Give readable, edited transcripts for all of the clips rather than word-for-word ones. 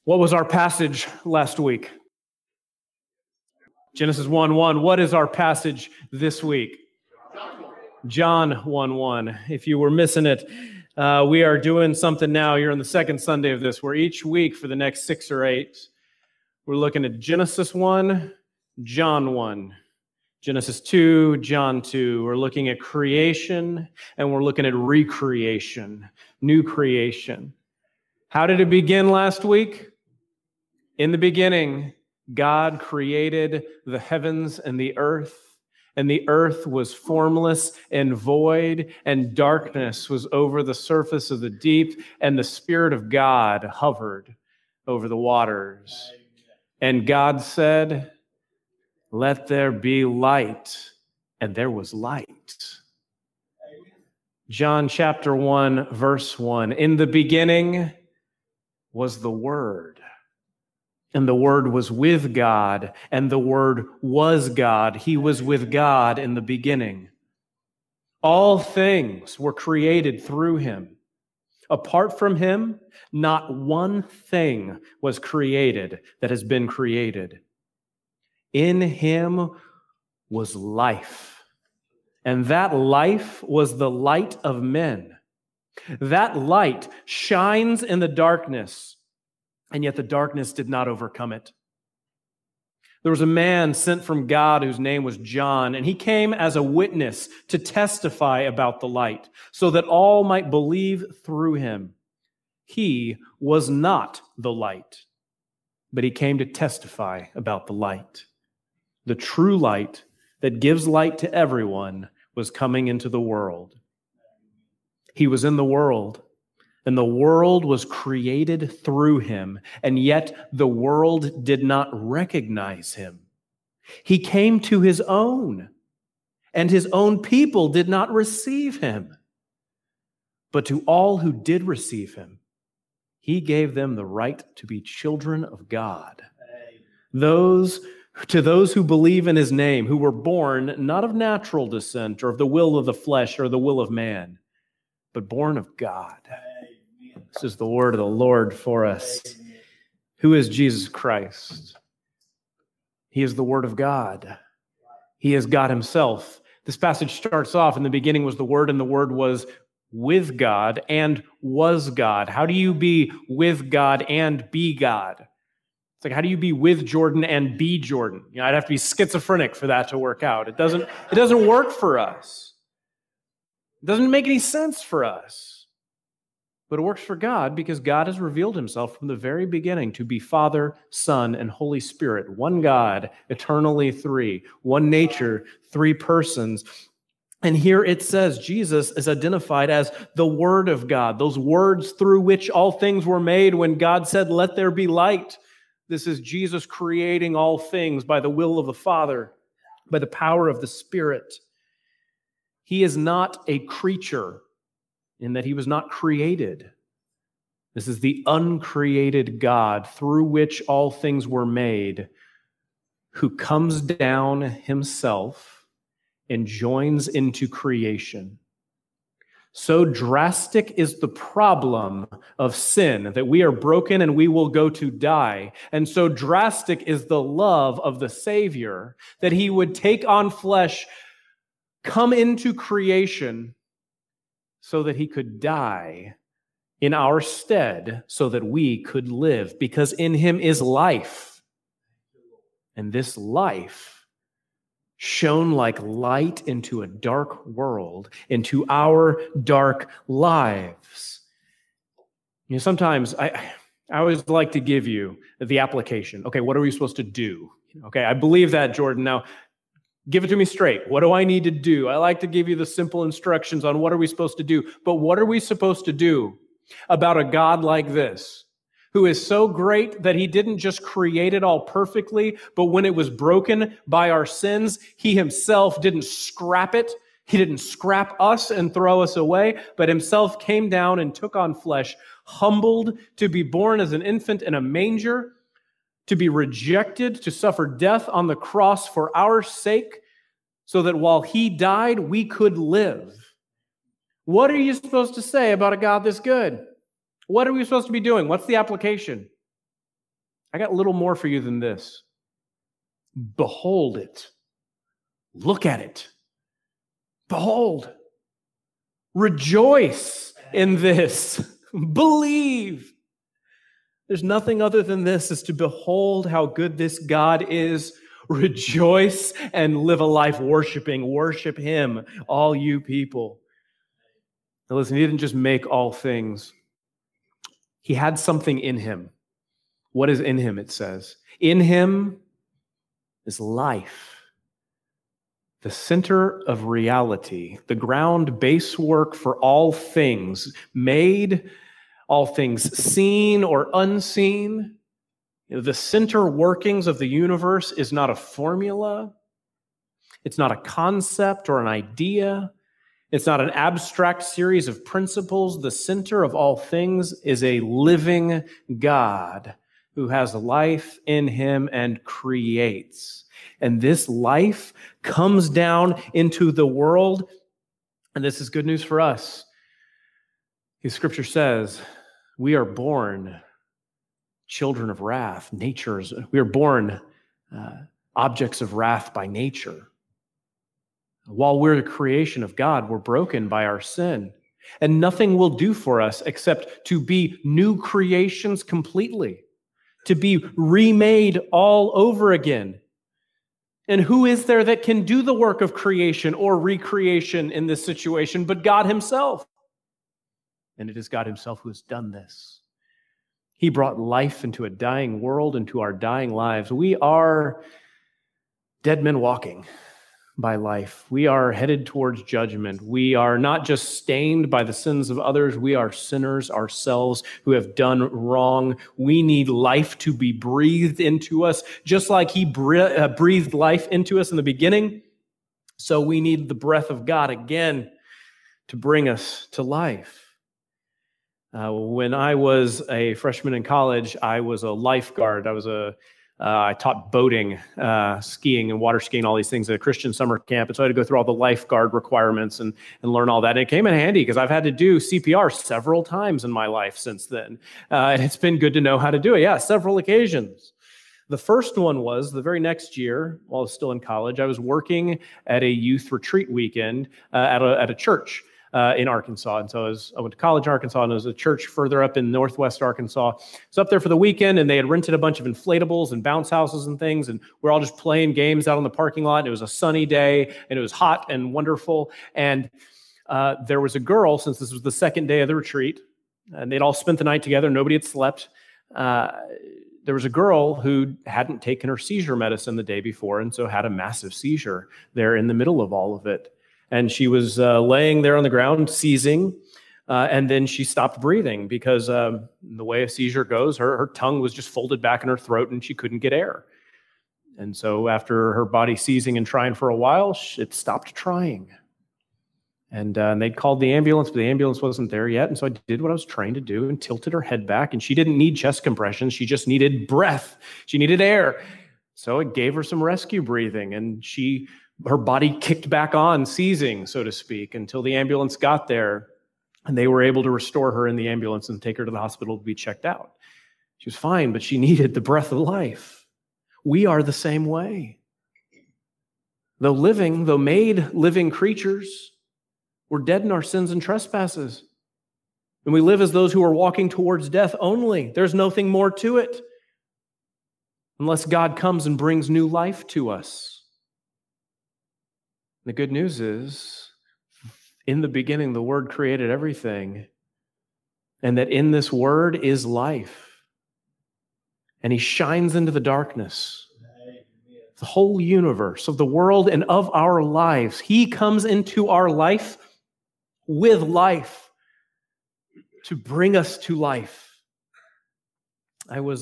What was our passage last week? Genesis 1:1. What is our passage this week? John 1:1. If you were missing it, we are doing something now. You're on the second Sunday of this, where each week for the next 6 or 8, we're looking at Genesis 1, John 1, Genesis 2, John 2. We're looking at creation, and we're looking at recreation, new creation. How did it begin last week? In the beginning, God created the heavens and the earth was formless and void, and darkness was over the surface of the deep, and the Spirit of God hovered over the waters. And God said, "Let there be light," and there was light. John chapter 1, verse 1. In the beginning was the Word. And the Word was with God, and the Word was God. He was with God in the beginning. All things were created through him. Apart from him, not one thing was created that has been created. In him was life, and that life was the light of men. That light shines in the darkness, and yet the darkness did not overcome it. There was a man sent from God whose name was John, and he came as a witness to testify about the light, so that all might believe through him. He was not the light, but he came to testify about the light. The true light that gives light to everyone was coming into the world. He was in the world, and the world was created through him, and yet the world did not recognize him. He came to his own, and his own people did not receive him. But to all who did receive him, he gave them the right to be children of God. To those who believe in his name, who were born not of natural descent or of the will of the flesh or the will of man, but born of God. This is the word of the Lord for us. Who is Jesus Christ? He is the Word of God. He is God himself. This passage starts off, in the beginning was the Word, and the Word was with God and was God. How do you be with God and be God? It's like, how do you be with Jordan and be Jordan? I'd have to be schizophrenic for that to work out. It doesn't work for us. It doesn't make any sense for us. But it works for God because God has revealed himself from the very beginning to be Father, Son, and Holy Spirit. One God, eternally three. One nature, three persons. And here it says Jesus is identified as the Word of God, those words through which all things were made when God said, "Let there be light." This is Jesus creating all things by the will of the Father, by the power of the Spirit. He is not a creature in that he was not created. This is the uncreated God through which all things were made, who comes down himself and joins into creation. So drastic is the problem of sin that we are broken and we will go to die. And so drastic is the love of the Savior that he would take on flesh, come into creation, so that he could die in our stead, so that we could live, because in him is life. And this life shone like light into a dark world, into our dark lives. Sometimes I always like to give you the application. Okay, what are we supposed to do? Okay, I believe that, Jordan. Now, give it to me straight. What do I need to do? I like to give you the simple instructions on what are we supposed to do. But what are we supposed to do about a God like this, who is so great that he didn't just create it all perfectly, but when it was broken by our sins, he himself didn't scrap it. He didn't scrap us and throw us away, but himself came down and took on flesh, humbled to be born as an infant in a manger, to be rejected, to suffer death on the cross for our sake, so that while he died, we could live. What are you supposed to say about a God this good? What are we supposed to be doing? What's the application? I got a little more for you than this. Behold it. Look at it. Behold. Rejoice in this. Believe. There's nothing other than this, is to behold how good this God is. Rejoice and live a life worshiping. Worship him, all you people. Now listen, he didn't just make all things. He had something in him. What is in him, it says? In him is life. The center of reality, the ground base work for all things made, all things seen or unseen. The center workings of the universe is not a formula. It's not a concept or an idea. It's not an abstract series of principles. The center of all things is a living God who has life in him and creates. And this life comes down into the world. And this is good news for us. The scripture says, we are born children of wrath. We are born objects of wrath by nature. While we're the creation of God, we're broken by our sin. And nothing will do for us except to be new creations completely, to be remade all over again. And who is there that can do the work of creation or recreation in this situation but God himself? And it is God himself who has done this. He brought life into a dying world, into our dying lives. We are dead men walking by life. We are headed towards judgment. We are not just stained by the sins of others. We are sinners ourselves who have done wrong. We need life to be breathed into us, just like he breathed life into us in the beginning. So we need the breath of God again to bring us to life. When I was a freshman in college, I was a lifeguard. I taught boating, skiing and water skiing, all these things at a Christian summer camp. And so I had to go through all the lifeguard requirements and learn all that. And it came in handy because I've had to do CPR several times in my life since then. And it's been good to know how to do it. Yeah, several occasions. The first one was the very next year, while I was still in college, I was working at a youth retreat weekend at a church in Arkansas. And so I went to college in Arkansas, and there was a church further up in northwest Arkansas. I was up there for the weekend, and they had rented a bunch of inflatables and bounce houses and things, and we're all just playing games out on the parking lot. And it was a sunny day, and it was hot and wonderful. And there was a girl, since this was the second day of the retreat, and they'd all spent the night together. Nobody had slept. There was a girl who hadn't taken her seizure medicine the day before, and so had a massive seizure there in the middle of all of it. And she was laying there on the ground, seizing, and then she stopped breathing because the way a seizure goes, her tongue was just folded back in her throat and she couldn't get air. And so after her body seizing and trying for a while, it stopped trying. And they'd called the ambulance, but the ambulance wasn't there yet. And so I did what I was trained to do and tilted her head back. And she didn't need chest compressions. She just needed breath. She needed air. So it gave her some rescue breathing, and her body kicked back on, seizing, so to speak, until the ambulance got there, and they were able to restore her in the ambulance and take her to the hospital to be checked out. She was fine, but she needed the breath of life. We are the same way. Though made living creatures, we're dead in our sins and trespasses. And we live as those who are walking towards death only. There's nothing more to it, unless God comes and brings new life to us. The good news is, in the beginning, the Word created everything, and that in this Word is life. And He shines into the darkness, the whole universe of the world and of our lives. He comes into our life with life to bring us to life. I was,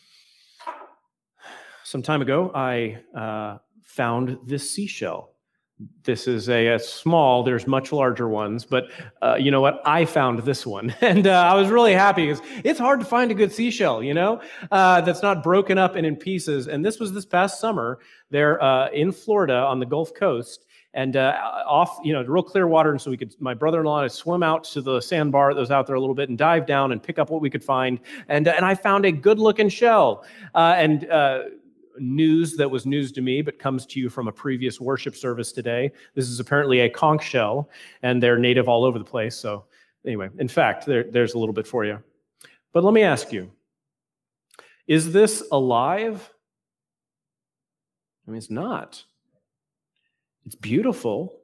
some time ago, I found this seashell This is a small, there's much larger ones, but you know what? I found this one, and I was really happy because it's hard to find a good seashell, that's not broken up and in pieces. And this was this past summer there in Florida on the Gulf Coast, and off, real clear water. And so my brother-in-law and I swim out to the sandbar that was out there a little bit and dive down and pick up what we could find. And I found a good-looking shell. News that was news to me, but comes to you from a previous worship service today. This is apparently a conch shell, and they're native all over the place. So anyway, in fact, there's a little bit for you. But let me ask you, is this alive? I mean, it's not. It's beautiful.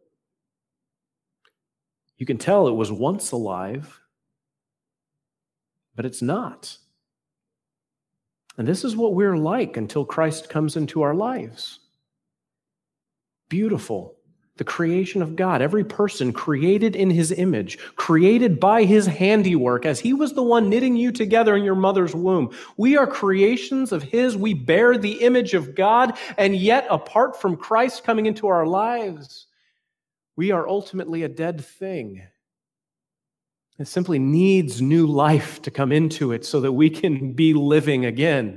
You can tell it was once alive, but it's not. And this is what we're like until Christ comes into our lives. Beautiful. The creation of God. Every person created in his image, created by his handiwork, as he was the one knitting you together in your mother's womb. We are creations of his. We bear the image of God, and yet apart from Christ coming into our lives, we are ultimately a dead thing. It simply needs new life to come into it so that we can be living again.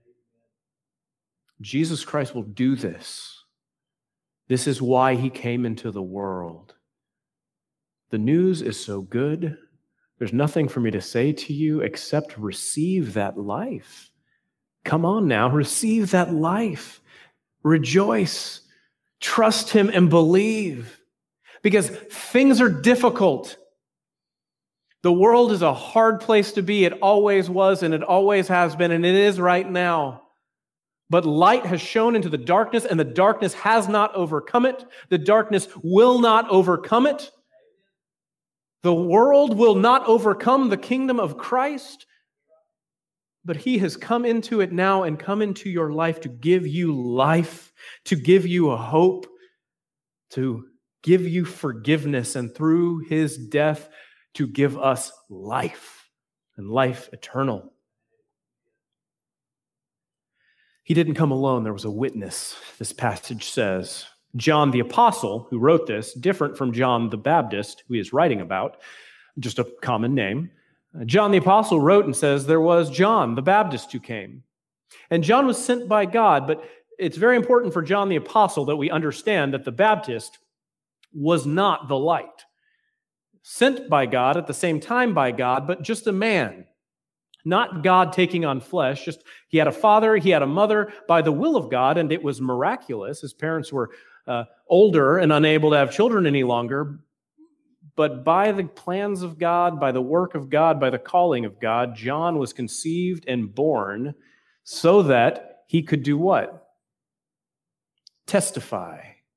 Jesus Christ will do this. This is why he came into the world. The news is so good. There's nothing for me to say to you except receive that life. Come on now, receive that life. Rejoice. Trust him and believe. Because things are difficult. The world is a hard place to be. It always was, and it always has been, and it is right now. But light has shone into the darkness, and the darkness has not overcome it. The darkness will not overcome it. The world will not overcome the kingdom of Christ. But he has come into it now and come into your life to give you life, to give you a hope, to give you forgiveness, and through his death, to give us life, and life eternal. He didn't come alone. There was a witness, this passage says. John the Apostle, who wrote this, different from John the Baptist, who he is writing about, just a common name. John the Apostle wrote and says, there was John the Baptist who came. And John was sent by God, but it's very important for John the Apostle that we understand that the Baptist was not the light. Sent by God, at the same time by God, but just a man. Not God taking on flesh, just he had a father, he had a mother by the will of God, and it was miraculous. His parents were older and unable to have children any longer, but by the plans of God, by the work of God, by the calling of God, John was conceived and born so that he could do what? Testify.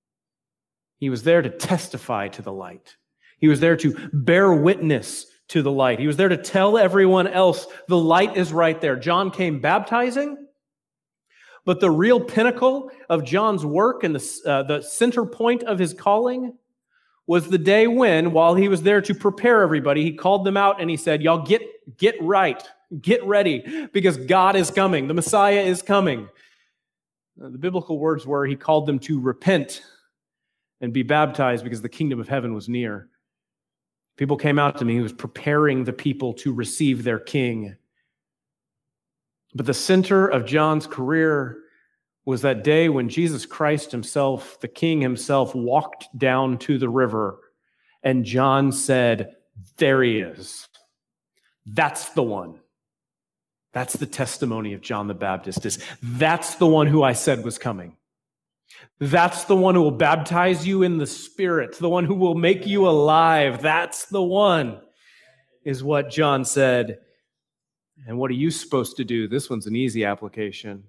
He was there to testify to the light. He was there to bear witness to the light. He was there to tell everyone else the light is right there. John came baptizing, but the real pinnacle of John's work and the center point of his calling was the day when, while he was there to prepare everybody, he called them out and he said, y'all get right, get ready, because God is coming. The Messiah is coming. The biblical words were he called them to repent and be baptized because the kingdom of heaven was near. People came out to me. He was preparing the people to receive their king. But the center of John's career was that day when Jesus Christ himself, the king himself, walked down to the river, and John said, there he is. That's the one. That's the testimony of John the Baptist. That's the one who I said was coming. That's the one who will baptize you in the Spirit, the one who will make you alive. That's the one, is what John said. And what are you supposed to do? This one's an easy application.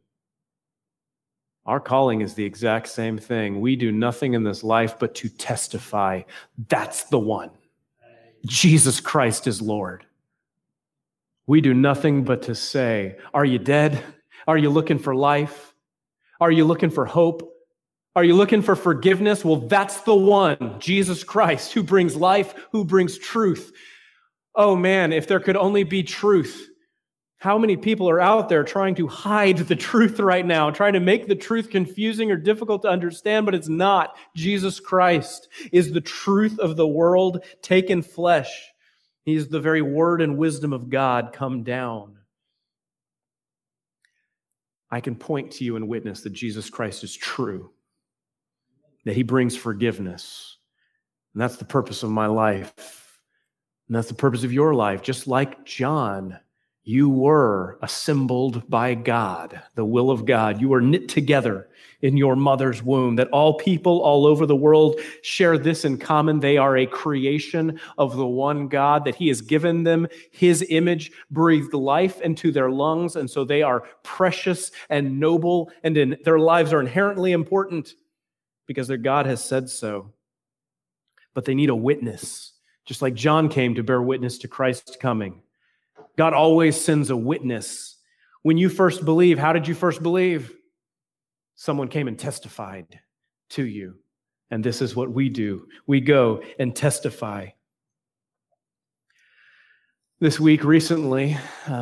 Our calling is the exact same thing. We do nothing in this life but to testify. That's the one. Jesus Christ is Lord. We do nothing but to say, are you dead? Are you looking for life? Are you looking for hope? Are you looking for forgiveness? Well, that's the one, Jesus Christ, who brings life, who brings truth. Oh man, if there could only be truth. How many people are out there trying to hide the truth right now, trying to make the truth confusing or difficult to understand, but it's not. Jesus Christ is the truth of the world taken flesh. He is the very word and wisdom of God come down. I can point to you and witness that Jesus Christ is true, that he brings forgiveness. And that's the purpose of my life. And that's the purpose of your life. Just like John, you were assembled by God, the will of God. You were knit together in your mother's womb, that all people all over the world share this in common. They are a creation of the one God, that he has given them his image, breathed life into their lungs, and so they are precious and noble, and their lives are inherently important because their God has said so. But they need a witness, just like John came to bear witness to Christ's coming. God always sends a witness. When you first believe, how did you first believe? Someone came and testified to you. And this is what we do. We go and testify. This week, recently,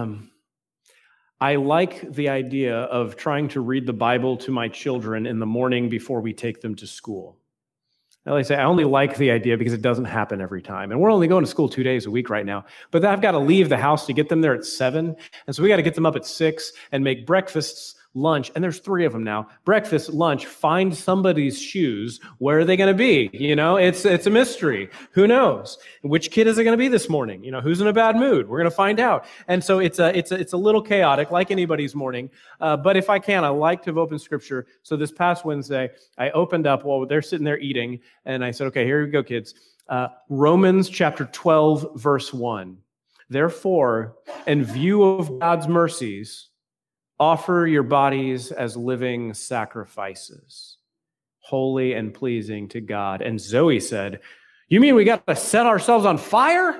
I like the idea of trying to read the Bible to my children in the morning before we take them to school. I only like the idea because it doesn't happen every time. And we're only going to school 2 days a week right now. But I've got to leave the house to get them there at 7. And so we got to get them up at 6 and make breakfasts, lunch. And there's 3 of them now. Breakfast, lunch, find somebody's shoes. Where are they going to be? It's a mystery. Who knows? Which kid is it going to be this morning? Who's in a bad mood? We're going to find out. And so it's a little chaotic, like anybody's morning. But if I can, I like to open scripture. So this past Wednesday, I opened up while they're sitting there eating. And I said, okay, here we go, kids. Romans chapter 12, verse 1. Therefore, in view of God's mercies, offer your bodies as living sacrifices, holy and pleasing to God. And Zoe said, you mean we got to set ourselves on fire?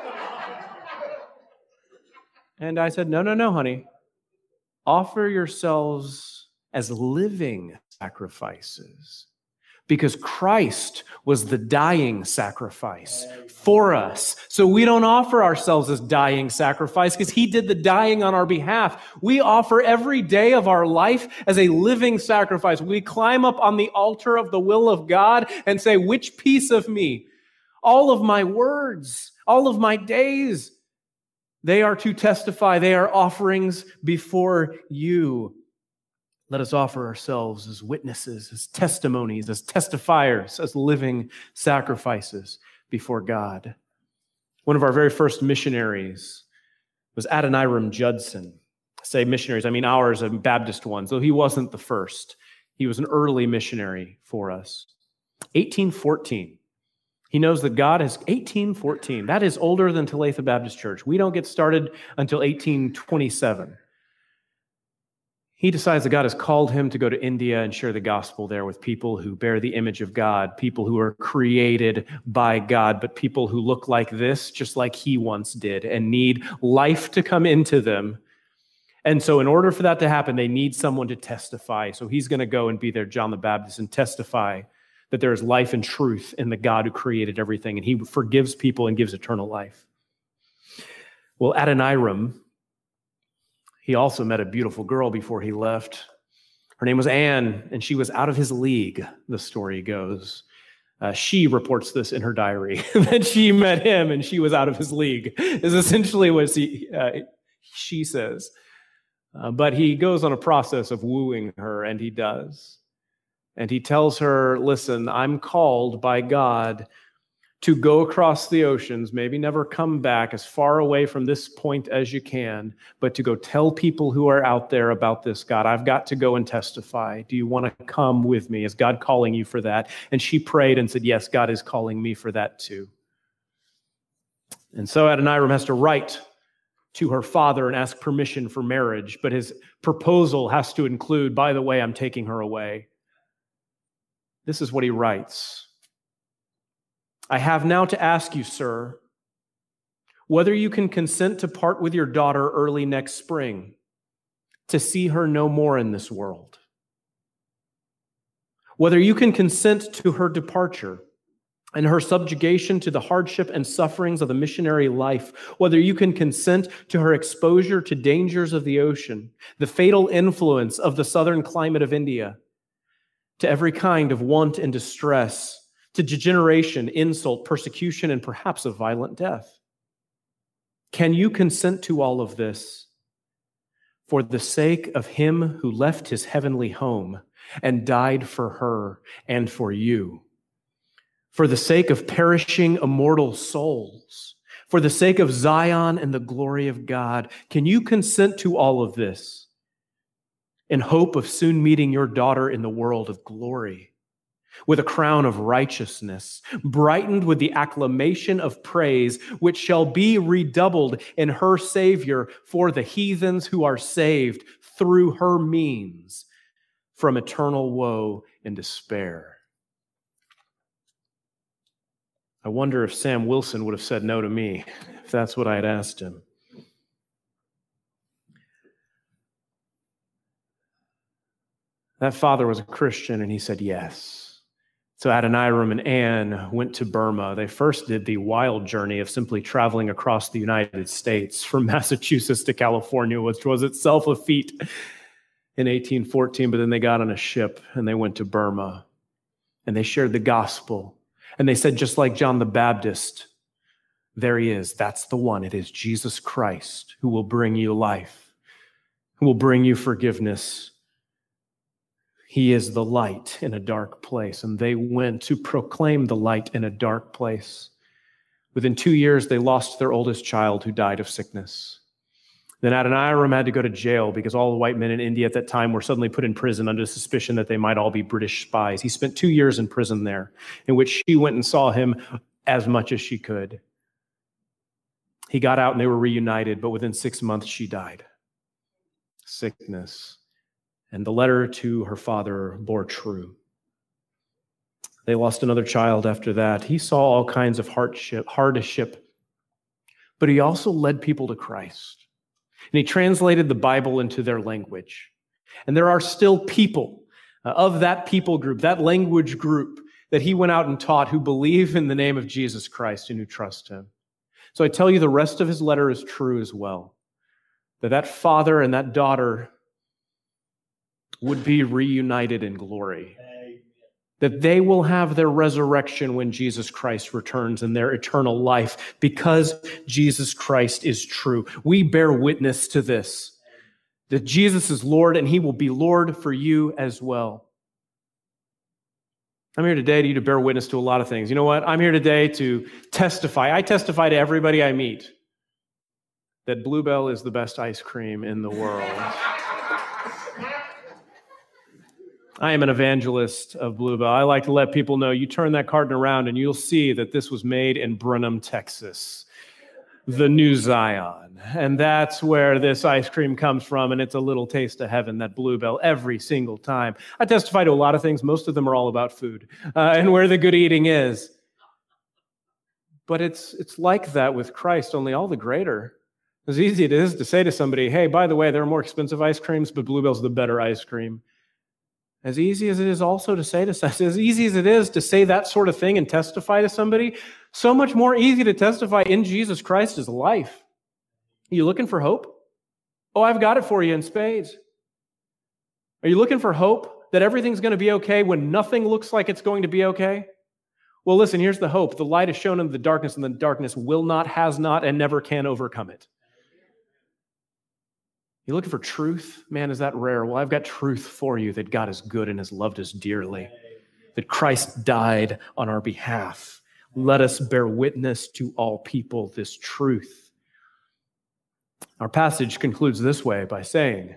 And I said, no, honey. Offer yourselves as living sacrifices. Because Christ was the dying sacrifice for us. So we don't offer ourselves as dying sacrifice because he did the dying on our behalf. We offer every day of our life as a living sacrifice. We climb up on the altar of the will of God and say, which piece of me, all of my words, all of my days, they are to testify. They are offerings before you. Let us offer ourselves as witnesses, as testimonies, as testifiers, as living sacrifices before God. One of our very first missionaries was Adoniram Judson. I say missionaries, I mean ours, Baptist ones, though he wasn't the first. He was an early missionary for us. 1814. He knows that God has 1814. That is older than Talitha Baptist Church. We don't get started until 1827. He decides that God has called him to go to India and share the gospel there with people who bear the image of God, people who are created by God, but people who look like this, just like he once did, and need life to come into them. And so in order for that to happen, they need someone to testify. So he's going to go and be there, John the Baptist, and testify that there is life and truth in the God who created everything, and he forgives people and gives eternal life. Well, Adoniram, he also met a beautiful girl before he left. Her name was Anne, and she was out of his league, the story goes. She reports this in her diary, that she met him and she was out of his league, is essentially what she says. But he goes on a process of wooing her, and he does. And he tells her, listen, I'm called by God to go across the oceans, maybe never come back, as far away from this point as you can, but to go tell people who are out there about this God. I've got to go and testify. Do you want to come with me? Is God calling you for that? And she prayed and said, yes, God is calling me for that too. And so Adoniram has to write to her father and ask permission for marriage, but his proposal has to include, by the way, I'm taking her away. This is what he writes. I have now to ask you, sir, whether you can consent to part with your daughter early next spring, to see her no more in this world. Whether you can consent to her departure, and her subjugation to the hardship and sufferings of the missionary life, whether you can consent to her exposure to dangers of the ocean, the fatal influence of the southern climate of India, to every kind of want and distress, to degeneration, insult, persecution, and perhaps a violent death. Can you consent to all of this for the sake of him who left his heavenly home and died for her and for you? For the sake of perishing immortal souls, for the sake of Zion and the glory of God, can you consent to all of this in hope of soon meeting your daughter in the world of glory, with a crown of righteousness, brightened with the acclamation of praise, which shall be redoubled in her Savior for the heathens who are saved through her means from eternal woe and despair? I wonder if Sam Wilson would have said no to me if that's what I had asked him. That father was a Christian, and he said yes. So Adoniram and Anne went to Burma. They first did the wild journey of simply traveling across the United States from Massachusetts to California, which was itself a feat in 1814, but then they got on a ship and they went to Burma, and they shared the gospel. And they said, just like John the Baptist, there he is. That's the one. It is Jesus Christ who will bring you life, who will bring you forgiveness. He is the light in a dark place. And they went to proclaim the light in a dark place. Within 2 years, they lost their oldest child who died of sickness. Then Adoniram had to go to jail because all the white men in India at that time were suddenly put in prison under suspicion that they might all be British spies. He spent 2 years in prison there, in which she went and saw him as much as she could. He got out and they were reunited, but within 6 months she died. Sickness. And the letter to her father bore true. They lost another child after that. He saw all kinds of hardship, but he also led people to Christ. And he translated the Bible into their language. And there are still people of that people group, that language group, that he went out and taught who believe in the name of Jesus Christ and who trust him. So I tell you, the rest of his letter is true as well. That father and that daughter would be reunited in glory. That they will have their resurrection when Jesus Christ returns and their eternal life because Jesus Christ is true. We bear witness to this, that Jesus is Lord and he will be Lord for you as well. I'm here today to bear witness to a lot of things. You know what? I'm here today to testify. I testify to everybody I meet that Bluebell is the best ice cream in the world. I am an evangelist of Bluebell. I like to let people know, you turn that carton around and you'll see that this was made in Brenham, Texas, the new Zion. And that's where this ice cream comes from, and it's a little taste of heaven, that Bluebell, every single time. I testify to a lot of things. Most of them are all about food and where the good eating is. But it's like that with Christ, only all the greater. As easy it is to say to somebody, hey, by the way, there are more expensive ice creams, but Bluebell's the better ice cream. As easy as it is also to say to as easy as it is to say that sort of thing and testify to somebody, so much more easy to testify in Jesus Christ is life. Are you looking for hope? Oh, I've got it for you in spades. Are you looking for hope that everything's going to be okay when nothing looks like it's going to be okay? Well, listen, here's the hope. The light is shown in the darkness, and the darkness will not, has not, and never can overcome it. You looking for truth? Man, is that rare? Well, I've got truth for you, that God is good and has loved us dearly, that Christ died on our behalf. Let us bear witness to all people this truth. Our passage concludes this way by saying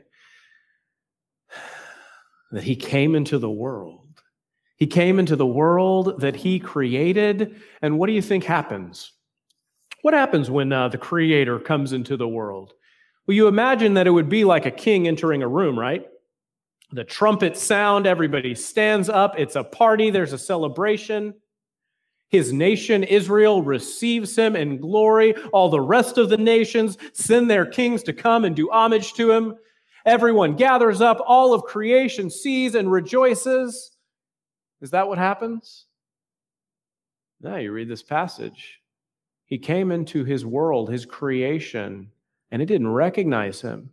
that he came into the world. He came into the world that he created. And what do you think happens? What happens when the Creator comes into the world? Well, you imagine that it would be like a king entering a room, right? The trumpet sound, everybody stands up, it's a party, there's a celebration. His nation, Israel, receives him in glory. All the rest of the nations send their kings to come and do homage to him. Everyone gathers up, all of creation sees and rejoices. Is that what happens? Now you read this passage. He came into his world, his creation, and it didn't recognize him.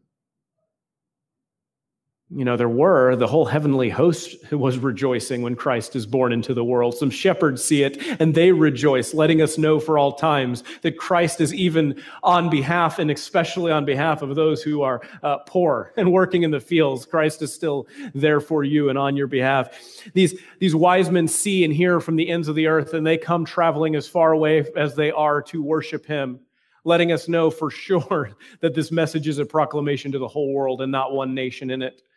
The whole heavenly host was rejoicing when Christ is born into the world. Some shepherds see it and they rejoice, letting us know for all times that Christ is even on behalf, and especially on behalf of those who are poor and working in the fields. Christ is still there for you and on your behalf. These wise men see and hear from the ends of the earth, and they come traveling as far away as they are to worship him, letting us know for sure that this message is a proclamation to the whole world and not one nation in it.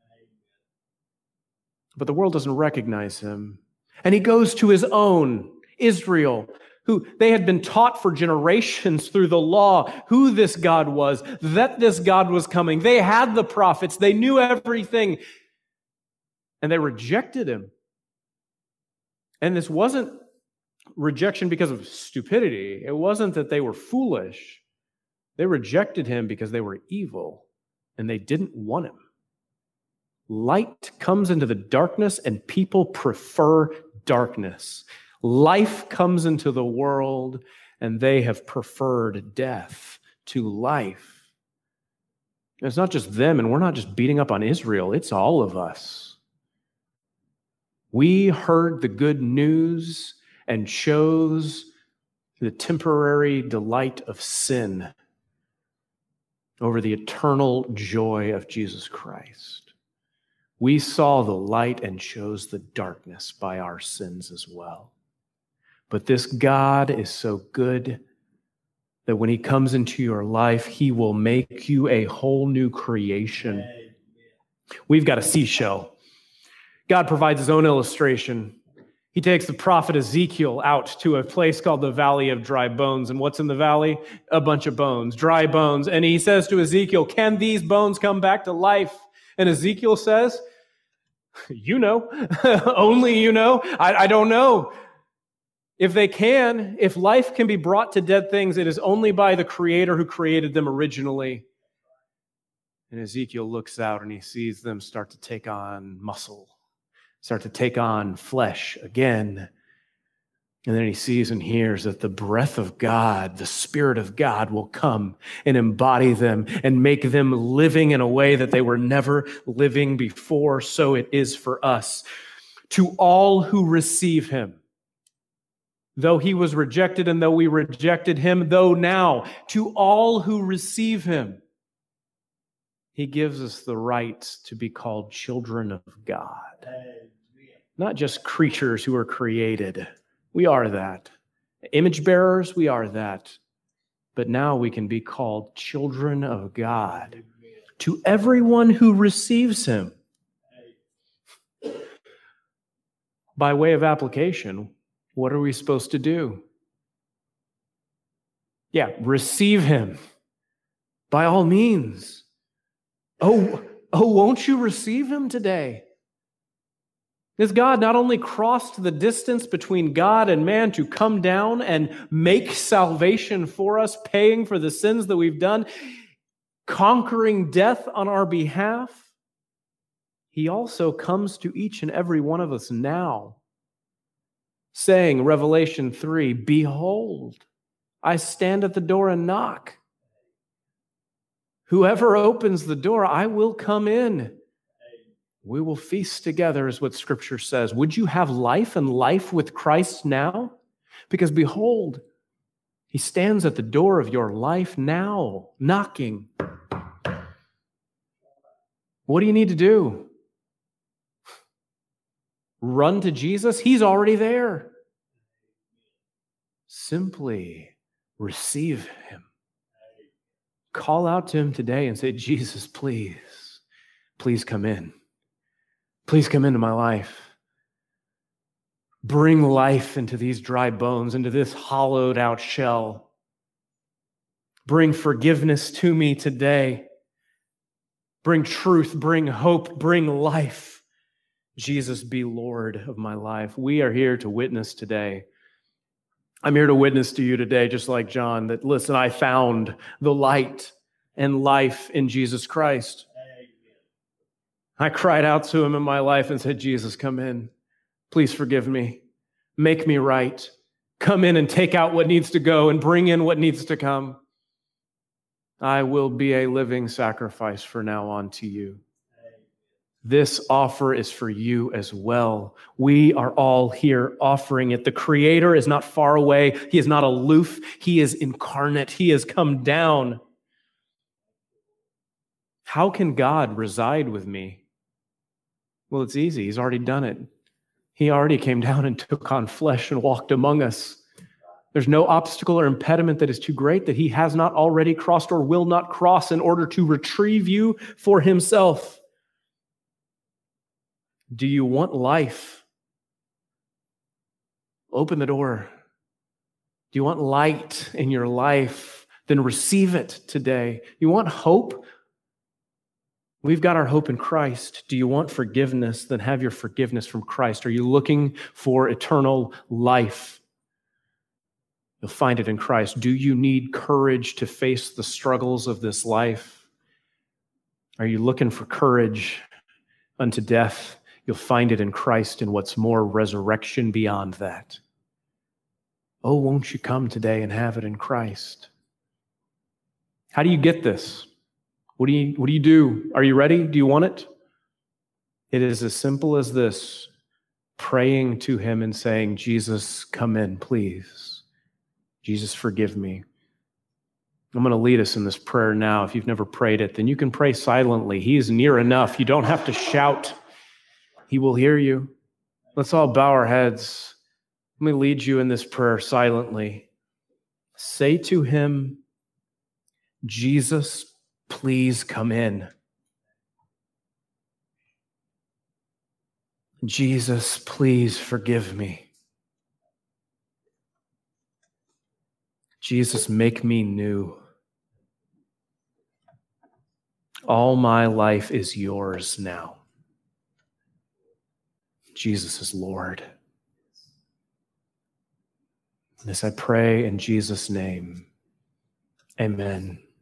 But the world doesn't recognize him. And he goes to his own, Israel, who they had been taught for generations through the law who this God was, that this God was coming. They had the prophets. They knew everything. And they rejected him. And this wasn't rejection because of stupidity. It wasn't that they were foolish. They rejected him because they were evil and they didn't want him. Light comes into the darkness and people prefer darkness. Life comes into the world and they have preferred death to life. And it's not just them, and we're not just beating up on Israel. It's all of us. We heard the good news and chose the temporary delight of sin over the eternal joy of Jesus Christ. We saw the light and chose the darkness by our sins as well. But this God is so good that when he comes into your life, he will make you a whole new creation. We've got a seashell. God provides his own illustration. He takes the prophet Ezekiel out to a place called the Valley of Dry Bones. And what's in the valley? A bunch of bones, dry bones. And he says to Ezekiel, can these bones come back to life? And Ezekiel says, you know, only you know. I don't know. If they can, if life can be brought to dead things, it is only by the Creator who created them originally. And Ezekiel looks out and he sees them start to take on muscle, start to take on flesh again. And then he sees and hears that the breath of God, the Spirit of God, will come and embody them and make them living in a way that they were never living before. So it is for us. To all who receive him, though he was rejected and though we rejected him, though now, to all who receive him, he gives us the right to be called children of God. Not just creatures who are created. We are that. Image bearers, we are that. But now we can be called children of God to everyone who receives him. By way of application, what are we supposed to do? Yeah, receive him. By all means. Oh, won't you receive him today? Because God not only crossed the distance between God and man to come down and make salvation for us, paying for the sins that we've done, conquering death on our behalf, he also comes to each and every one of us now, saying, Revelation 3, behold, I stand at the door and knock. Whoever opens the door, I will come in. We will feast together, is what Scripture says. Would you have life and life with Christ now? Because behold, he stands at the door of your life now, knocking. What do you need to do? Run to Jesus? He's already there. Simply receive him. Call out to him today and say, Jesus, please come in. Please come into my life. Bring life into these dry bones, into this hollowed out shell. Bring forgiveness to me today. Bring truth, bring hope, bring life. Jesus, be Lord of my life. We are here to witness today. I'm here to witness to you today, just like John, that listen, I found the light and life in Jesus Christ. I cried out to him in my life and said, Jesus, come in. Please forgive me. Make me right. come in and take out what needs to go and bring in what needs to come. I will be a living sacrifice from now on to you. This offer is for you as well. We are all here offering it. The Creator is not far away. He is not aloof. He is incarnate. He has come down. How can God reside with me? Well, it's easy. He's already done it. He already came down and took on flesh and walked among us. There's no obstacle or impediment that is too great that he has not already crossed or will not cross in order to retrieve you for himself. Do you want life? Open the door. Do you want light in your life? Then receive it today. You want hope? We've got our hope in Christ. Do you want forgiveness? Then have your forgiveness from Christ. Are you looking for eternal life? You'll find it in Christ. Do you need courage to face the struggles of this life? Are you looking for courage unto death? You'll find it in Christ, and what's more, resurrection beyond that. Oh, won't you come today and have it in Christ? How do you get this? What do you do? Are you ready? Do you want it? It is as simple as this: praying to him and saying, Jesus, come in, please. Jesus, forgive me. I'm going to lead us in this prayer now. If you've never prayed it, then you can pray silently. He is near enough. You don't have to shout. He will hear you. Let's all bow our heads. Let me lead you in this prayer silently. Say to him, Jesus, please come in. Jesus, please forgive me. Jesus, make me new. All my life is yours now. Jesus is Lord. This I pray in Jesus' name. Amen.